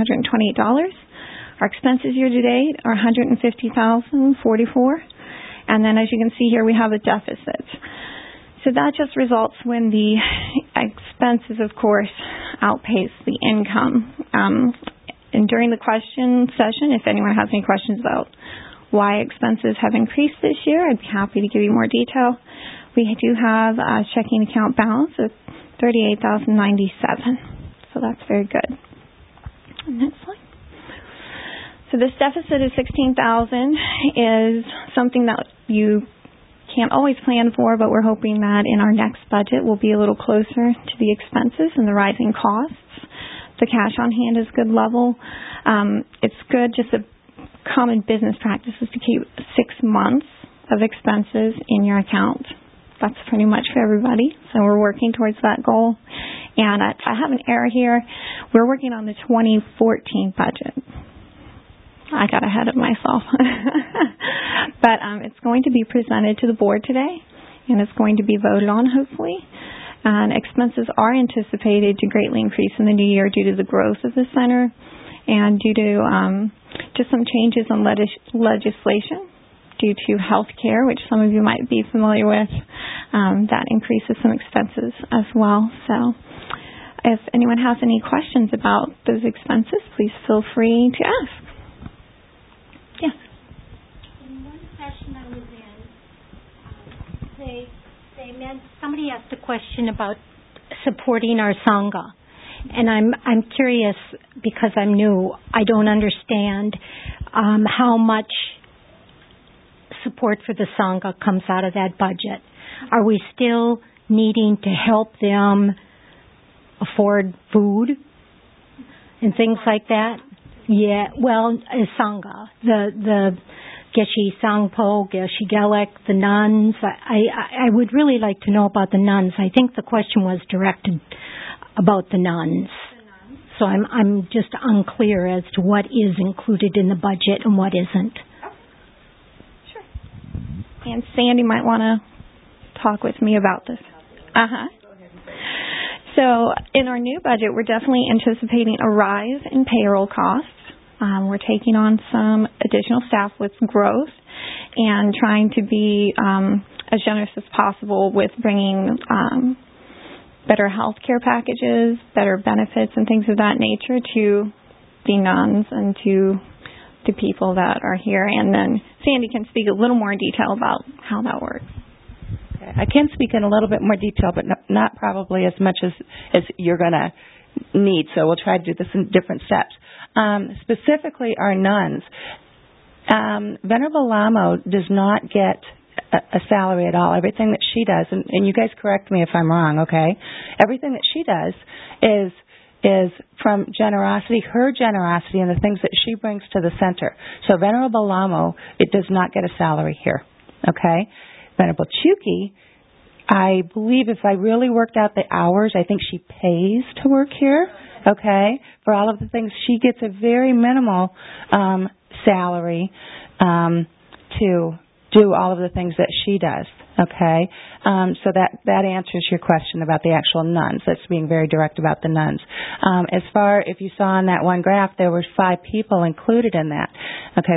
Our expenses year to date are $150,044. And then as you can see here, we have a deficit. So that just results when the expenses, of course, outpace the income. And during the question session, if anyone has any questions about why expenses have increased this year, I'd be happy to give you more detail. We do have a checking account balance of $38,097, so that's very good. Next slide. So this deficit of $16,000 is something that you can't always plan for, but we're hoping that in our next budget we'll be a little closer to the expenses and the rising costs. The cash on hand is good level. It's good, just a common business practice is to keep 6 months of expenses in your account. That's pretty much for everybody. So we're working towards that goal. And I have an error here. We're working on the 2014 budget. I got ahead of myself. But it's going to be presented to the board today, and it's going to be voted on, hopefully. And expenses are anticipated to greatly increase in the new year due to the growth of the center and due to just some changes in legislation due to health care, which some of you might be familiar with. That increases some expenses as well. So if anyone has any questions about those expenses, please feel free to ask. Yes? In one session I was in, somebody asked a question about supporting our Sangha. And I'm curious, because I'm new, I don't understand how much support for the Sangha comes out of that budget. Are we still needing to help them afford food and things like that? Yeah, well, Sangha, the Geshe Sangpo, Geshe Gelek, the nuns. I would really like to know about the nuns. I think the question was directed about the nuns. So I'm just unclear as to what is included in the budget and what isn't. Sure. And Sandy might want to talk with me about this. So in our new budget, we're definitely anticipating a rise in payroll costs. We're taking on some additional staff with growth and trying to be as generous as possible with bringing better health care packages, better benefits, and things of that nature to the nuns and to the people that are here. And then Sandy can speak a little more in detail about how that works. I can speak in a little bit more detail, but not probably as much as you're going to need. So we'll try to do this in different steps. Specifically, our nuns. Venerable Lamo does not get a salary at all. Everything that she does, and you guys correct me if I'm wrong, okay? Everything that she does is from generosity, her generosity, and the things that she brings to the center. So Venerable Lamo, it does not get a salary here, okay? Venerable Chuki, I believe if I really worked out the hours, I think she pays to work here, okay? For all of the things, she gets a very minimal salary to to do all of the things that she does. Okay, so that answers your question about the actual nuns. That's being very direct about the nuns. As far, if you saw on that one graph, there were 5 people included in that. Okay,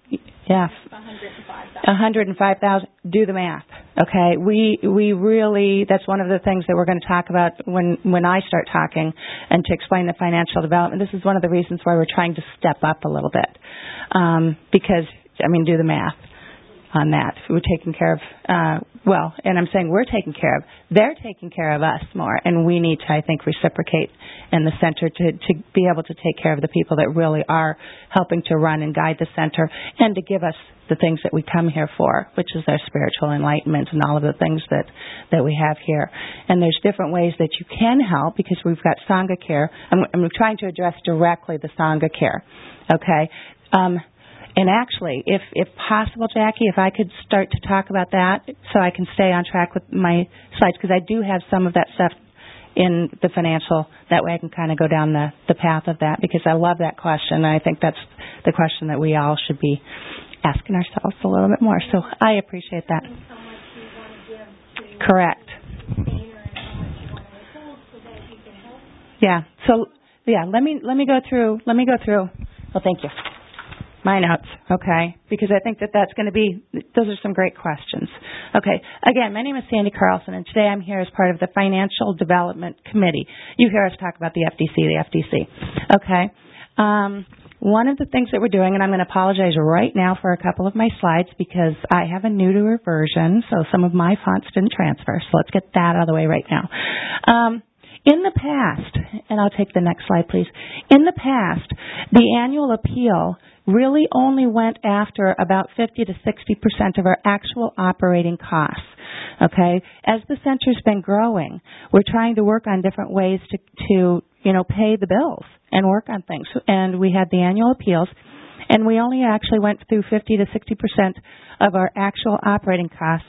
105,000. Do the math. Okay, we really, that's one of the things that we're going to talk about when I start talking and to explain the financial development. This is one of the reasons why we're trying to step up a little bit, because do the math on that. We're taking care of, and I'm saying we're taking care of, they're taking care of us more, and we need to, I think, reciprocate in the center to be able to take care of the people that really are helping to run and guide the center and to give us the things that we come here for, which is our spiritual enlightenment and all of the things that we have here. And there's different ways that you can help, because we've got Sangha care. I'm trying to address directly the Sangha care. Okay? And actually, if possible, Jackie, if I could start to talk about that so I can stay on track with my slides, because I do have some of that stuff in the financial. That way I can kind of go down the path of that, because I love that question, and I think that's the question that we all should be asking ourselves a little bit more. So I appreciate that. Correct. Yeah. So, yeah, let me go through. Well, thank you. My notes, okay, because I think that's going to be, those are some great questions. Okay, again, my name is Sandy Carlson, and today I'm here as part of the Financial Development Committee. You hear us talk about the FDC, okay. One of the things that we're doing, and I'm going to apologize right now for a couple of my slides because I have a newer version, so some of my fonts didn't transfer, so let's get that out of the way right now. In the past, and I'll take the next slide, please. In the past, the annual appeal really only went after about 50 to 60% of our actual operating costs. Okay, as the center's been growing, we're trying to work on different ways to pay the bills and work on things. And we had the annual appeals, and we only actually went through 50 to 60% of our actual operating costs.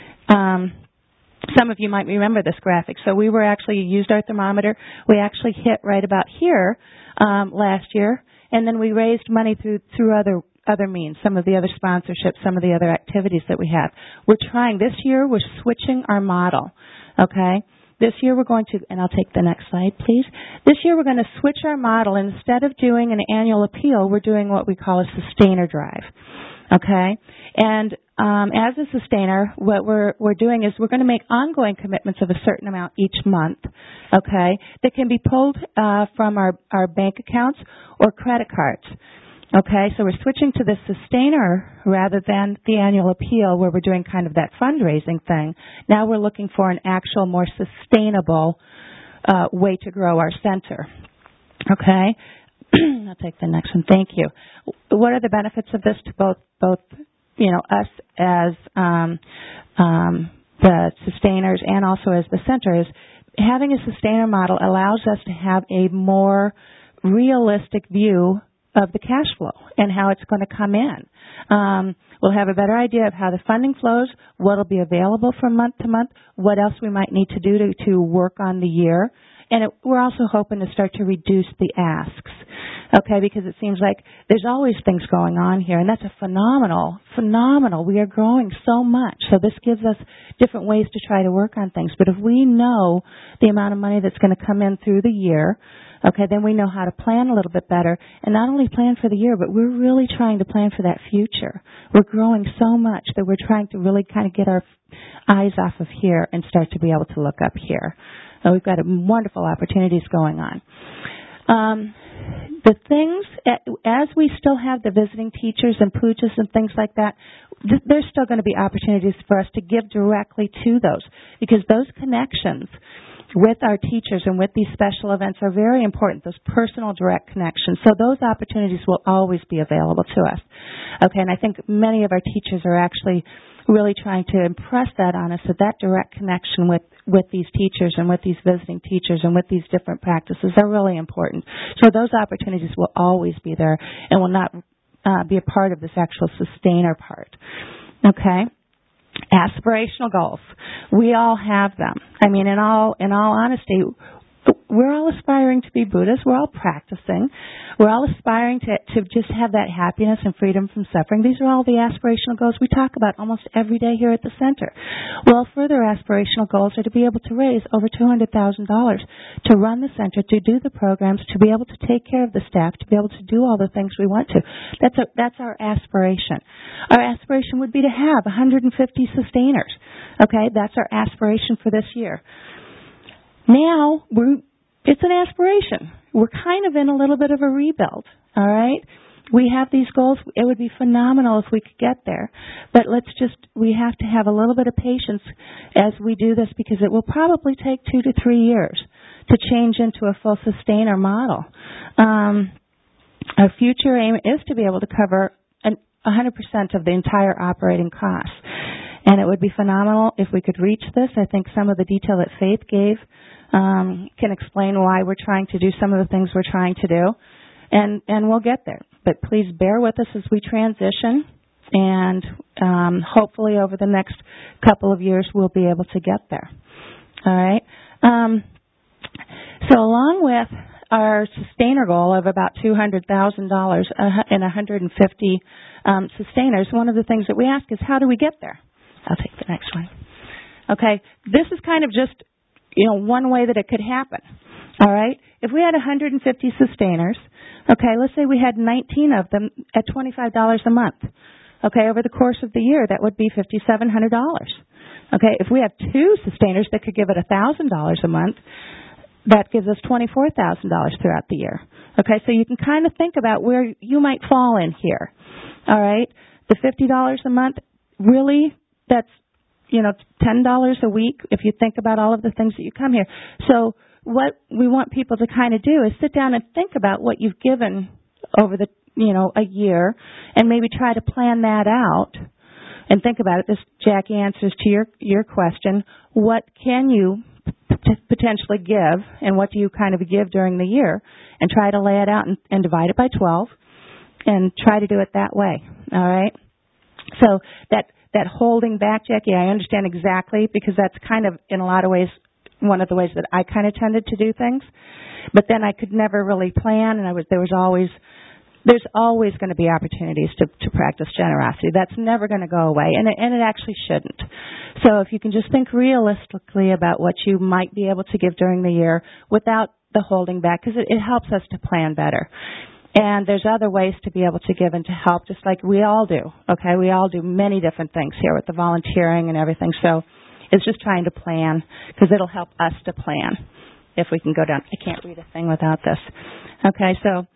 Some of you might remember this graphic. So we used our thermometer. We actually hit right about here last year, and then we raised money through other means, some of the other sponsorships, some of the other activities that we have. This year we're switching our model, okay? This year we're going to, and I'll take the next slide, please. This year we're going to switch our model. Instead of doing an annual appeal, we're doing what we call a sustainer drive, okay? And as a sustainer, what we're doing is we're going to make ongoing commitments of a certain amount each month, okay, that can be pulled from our bank accounts or credit cards. Okay, so we're switching to the sustainer rather than the annual appeal where we're doing kind of that fundraising thing. Now we're looking for an actual more sustainable way to grow our center. Okay, I'll take the next one. Thank you. What are the benefits of this to both us as the sustainers and also as the center? Is having a sustainer model allows us to have a more realistic view of the cash flow and how it's going to come in. We'll have a better idea of how the funding flows, what will be available from month to month, what else we might need to do to work on the year. And we're also hoping to start to reduce the asks, okay, because it seems like there's always things going on here, and that's a phenomenal. We are growing so much, so this gives us different ways to try to work on things. But if we know the amount of money that's going to come in through the year, okay, then we know how to plan a little bit better, and not only plan for the year, but we're really trying to plan for that future. We're growing so much that we're trying to really kind of get our eyes off of here and start to be able to look up here. And we've got wonderful opportunities going on. The things, as we still have the visiting teachers and pujas and things like that, there's still going to be opportunities for us to give directly to those, because those connections with our teachers and with these special events are very important, those personal direct connections. So those opportunities will always be available to us. Okay, and I think many of our teachers are actually really trying to impress that on us, that direct connection with these teachers and with these visiting teachers and with these different practices are really important. So those opportunities will always be there and will not be a part of this actual sustainer part. Okay? Aspirational goals. We all have them. I mean, in all honesty, we're all aspiring to be Buddhas. We're all practicing. We're all aspiring to just have that happiness and freedom from suffering. These are all the aspirational goals we talk about almost every day here at the center. Well, further aspirational goals are to be able to raise over $200,000 to run the center, to do the programs, to be able to take care of the staff, to be able to do all the things we want to. That's our aspiration. Our aspiration would be to have 150 sustainers. Okay, that's our aspiration for this year. Now, it's an aspiration. We're kind of in a little bit of a rebuild, all right? We have these goals. It would be phenomenal if we could get there. But we have to have a little bit of patience as we do this, because it will probably take 2 to 3 years to change into a full sustainer model. Our future aim is to be able to cover 100% of the entire operating costs. And it would be phenomenal if we could reach this. I think some of the detail that Faith gave can explain why we're trying to do some of the things we're trying to do. And we'll get there. But please bear with us as we transition. And hopefully over the next couple of years we'll be able to get there. All right? So along with our sustainer goal of about $200,000 and 150 sustainers, one of the things that we ask is, how do we get there? I'll take the next one. Okay, this is kind of just, one way that it could happen. All right? If we had 150 sustainers, okay, let's say we had 19 of them at $25 a month. Okay, over the course of the year, that would be $5,700. Okay, if we have 2 sustainers that could give it $1,000 a month, that gives us $24,000 throughout the year. Okay, so you can kind of think about where you might fall in here. All right, the $50 a month, really, that's, $10 a week if you think about all of the things that you come here. So what we want people to kind of do is sit down and think about what you've given over the, a year, and maybe try to plan that out and think about it. This, Jackie, answers to your question. What can you potentially give, and what do you kind of give during the year? And try to lay it out and divide it by 12 and try to do it that way. All right? So that holding back, Jackie, I understand exactly, because that's kind of, in a lot of ways, one of the ways that I kind of tended to do things. But then I could never really plan, and there's always going to be opportunities to practice generosity. That's never going to go away, and it actually shouldn't. So if you can just think realistically about what you might be able to give during the year without the holding back, because it helps us to plan better. And there's other ways to be able to give and to help, just like we all do. Okay, we all do many different things here with the volunteering and everything. So it's just trying to plan, because it'll help us to plan. If we can go down, I can't read a thing without this. Okay, so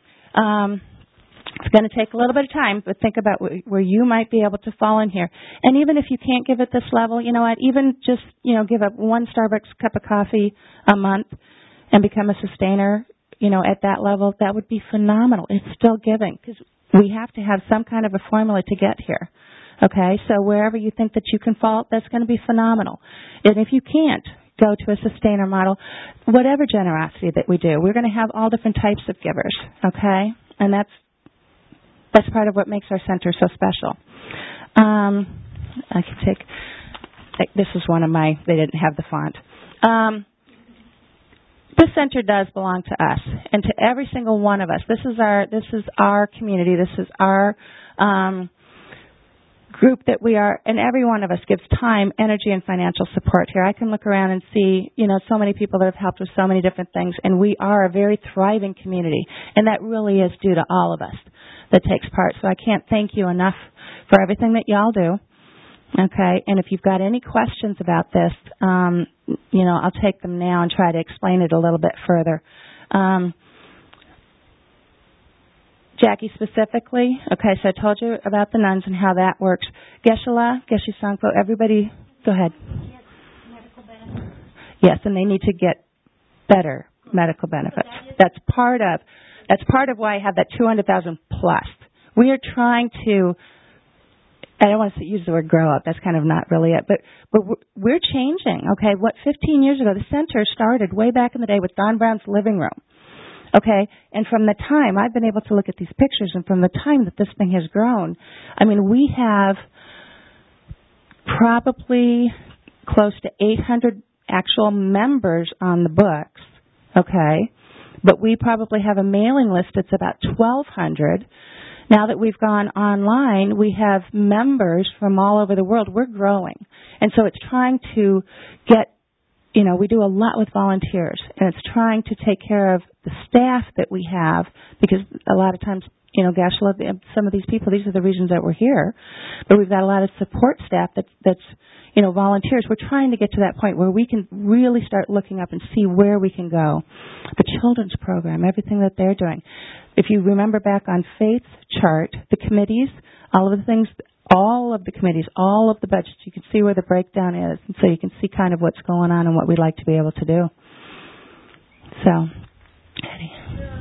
it's going to take a little bit of time, but think about where you might be able to fall in here. And even if you can't give at this level, you know what? Even just give up 1 Starbucks cup of coffee a month and become a sustainer. At that level, that would be phenomenal. It's still giving, because we have to have some kind of a formula to get here. Okay, so wherever you think that you can fall, that's going to be phenomenal. And if you can't go to a sustainer model, whatever generosity that we do, we're going to have all different types of givers. Okay, and that's part of what makes our center so special. I can take. This is one of my. They didn't have the font. This center does belong to us, and to every single one of us. This is our community. This is our group that we are, and every one of us gives time, energy, and financial support here. I can look around and see, so many people that have helped with so many different things, and we are a very thriving community, and that really is due to all of us that takes part. So I can't thank you enough for everything that y'all do. Okay, and if you've got any questions about this, I'll take them now and try to explain it a little bit further. Jackie specifically, okay, so I told you about the nuns and how that works. Geshe-la, Geshe Sangpo, everybody, go ahead. Yes, medical benefits. Yes, and they need to get better medical benefits. So that's part of why I have that 200,000 plus. We are trying to, I don't want to use the word grow up. That's kind of not really it. But we're changing, okay? 15 years ago, the center started way back in the day with Don Brown's living room, okay? And from the time, I've been able to look at these pictures, and from the time that this thing has grown, we have probably close to 800 actual members on the books, okay? But we probably have a mailing list that's about 1,200. Now that we've gone online, we have members from all over the world. We're growing. And so it's trying to get, we do a lot with volunteers, and it's trying to take care of the staff that we have, because a lot of times, gosh, some of these people, these are the reasons that we're here, but we've got a lot of support staff that's volunteers. We're trying to get to that point where we can really start looking up and see where we can go. The children's program, everything that they're doing. If you remember back on Faith's chart, the committees, all of the things, all of the committees, all of the budgets, you can see where the breakdown is. And so you can see kind of what's going on and what we'd like to be able to do. So, Eddie.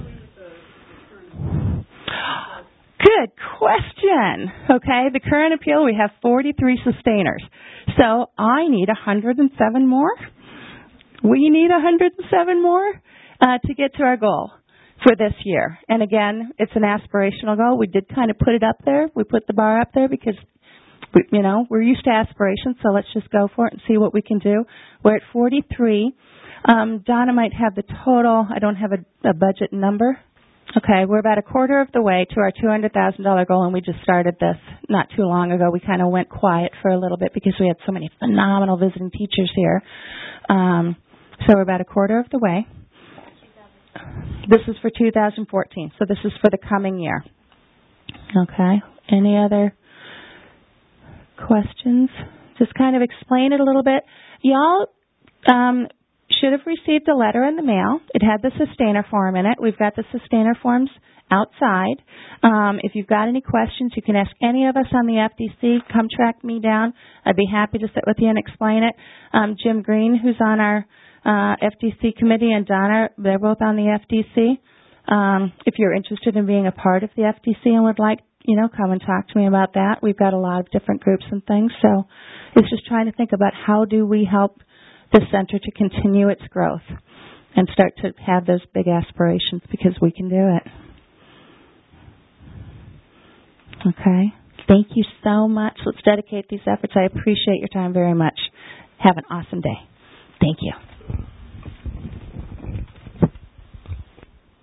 Good question. Okay, the current appeal, we have 43 sustainers. So I need 107 more. We need 107 more to get to our goal for this year. And again, it's an aspirational goal. We did kind of put it up there. We put the bar up there because, we're used to aspirations, so let's just go for it and see what we can do. We're at 43. Donna might have the total. I don't have a budget number. Okay, we're about a quarter of the way to our $200,000 goal, and we just started this not too long ago. We kind of went quiet for a little bit because we had so many phenomenal visiting teachers here. So we're about a quarter of the way. This is for 2014, so this is for the coming year. Okay, any other questions? Just kind of explain it a little bit. Y'all should have received a letter in the mail. It had the sustainer form in it. We've got the sustainer forms outside. If you've got any questions, you can ask any of us on the FDC. Come track me down. I'd be happy to sit with you and explain it. Jim Green, who's on our FDC committee, and Donna, they're both on the FDC. If you're interested in being a part of the FDC and would like, come and talk to me about that. We've got a lot of different groups and things. So it's just trying to think about how do we help the center to continue its growth and start to have those big aspirations, because we can do it. Okay. Thank you so much. Let's dedicate these efforts. I appreciate your time very much. Have an awesome day. Thank you.